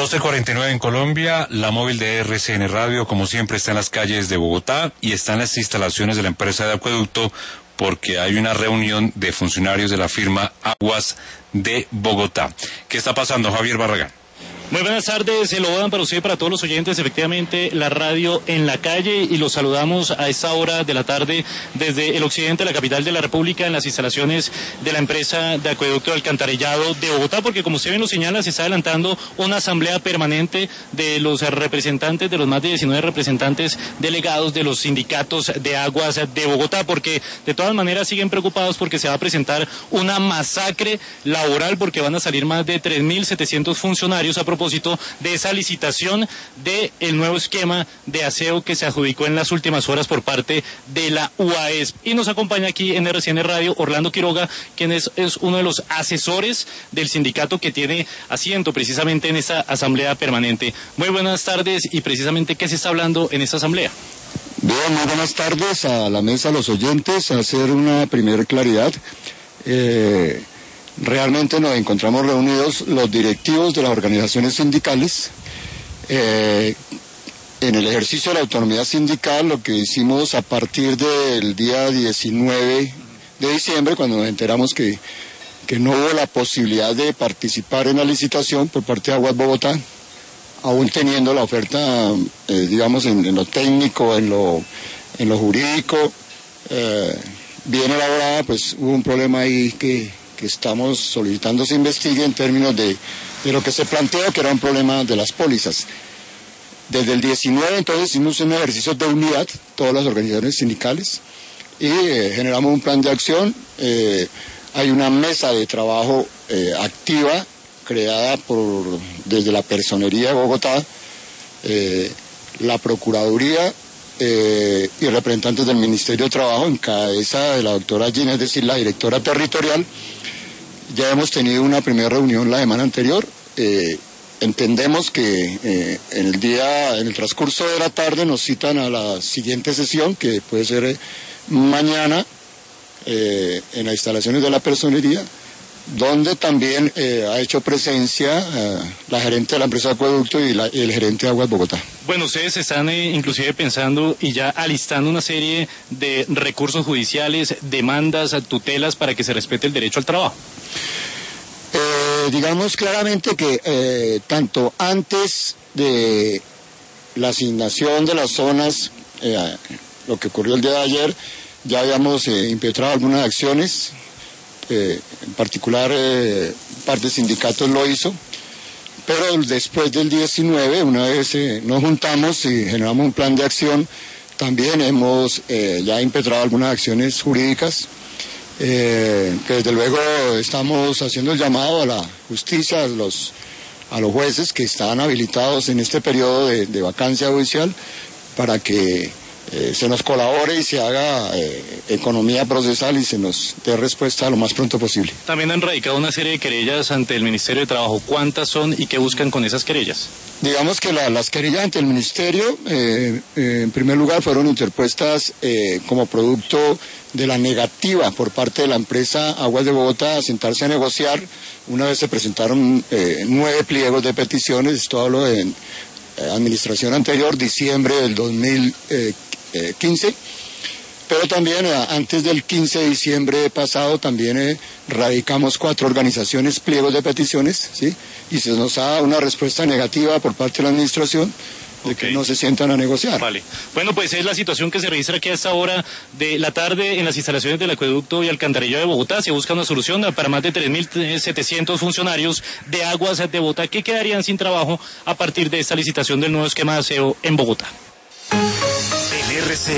12:49 en Colombia. La móvil de RCN Radio, como siempre, está en las calles de Bogotá y está en las instalaciones de la empresa de acueducto porque hay una reunión de funcionarios de la firma Aguas de Bogotá. ¿Qué está pasando, Javier Barragán? Muy buenas tardes, se lo dan para usted y para todos los oyentes, efectivamente la radio en la calle, y los saludamos a esta hora de la tarde desde el occidente de la capital de la República, en las instalaciones de la empresa de acueducto de alcantarillado de Bogotá, porque como usted bien lo señala, se está adelantando una asamblea permanente de los representantes, de los más de 19 representantes delegados de los sindicatos de aguas de Bogotá, porque de todas maneras siguen preocupados porque se va a presentar una masacre laboral, porque van a salir más de 3.700 funcionarios a propósito de esa licitación del nuevo esquema de aseo que se adjudicó en las últimas horas por parte de la UAESP. Y nos acompaña aquí en RCN Radio Orlando Quiroga, quien es uno de los asesores del sindicato que tiene asiento precisamente en esta asamblea permanente. Muy buenas tardes, y precisamente, ¿qué se está hablando en esta asamblea? Bien, muy buenas tardes a la mesa, a los oyentes, a hacer una primera claridad. Realmente nos encontramos reunidos los directivos de las organizaciones sindicales. En el ejercicio de la autonomía sindical, lo que hicimos a partir del día 19 de diciembre, cuando nos enteramos que no hubo la posibilidad de participar en la licitación por parte de Aguas Bogotá, aún teniendo la oferta, digamos, en lo técnico, en lo jurídico, bien elaborada, pues hubo un problema ahí que estamos solicitando se investigue en términos de lo que se planteó, que era un problema de las pólizas. Desde el 19 entonces hicimos un ejercicio de unidad, todas las organizaciones sindicales, y generamos un plan de acción. Hay una mesa de trabajo activa creada desde la Personería de Bogotá, la Procuraduría y representantes del Ministerio de Trabajo en cabeza de la doctora Gina, es decir, la directora territorial. Ya hemos tenido una primera reunión la semana anterior. Entendemos que en el transcurso de la tarde nos citan a la siguiente sesión, que puede ser mañana, en las instalaciones de la Personería, donde también ha hecho presencia la gerente de la empresa de acueducto y el gerente de Aguas Bogotá. Bueno, ustedes están inclusive pensando y ya alistando una serie de recursos judiciales, demandas, tutelas para que se respete el derecho al trabajo. Digamos claramente que tanto antes de la asignación de las zonas, lo que ocurrió el día de ayer, ya habíamos impetrado algunas acciones. En particular, parte de sindicatos lo hizo, pero después del 19, una vez nos juntamos y generamos un plan de acción, también hemos ya impetrado algunas acciones jurídicas, que desde luego estamos haciendo el llamado a la justicia, a los jueces que están habilitados en este periodo de vacancia judicial, para que se nos colabore y se haga economía procesal y se nos dé respuesta lo más pronto posible. También han radicado una serie de querellas ante el Ministerio de Trabajo. ¿Cuántas son y qué buscan con esas querellas? Digamos que las querellas ante el Ministerio, en primer lugar, fueron interpuestas como producto de la negativa por parte de la empresa Aguas de Bogotá a sentarse a negociar. Una vez se presentaron 9 pliegos de peticiones, esto hablo de administración anterior, diciembre del 2015, pero también antes del 15 de diciembre pasado también radicamos 4 organizaciones pliegos de peticiones, ¿sí? Y se nos ha dado una respuesta negativa por parte de la administración de que no se sientan a negociar. Vale. Bueno, pues es la situación que se registra aquí a esta hora de la tarde en las instalaciones del acueducto y alcantarillado de Bogotá. Se busca una solución para más de 3.700 funcionarios de Aguas de Bogotá que quedarían sin trabajo a partir de esta licitación del nuevo esquema de aseo en Bogotá.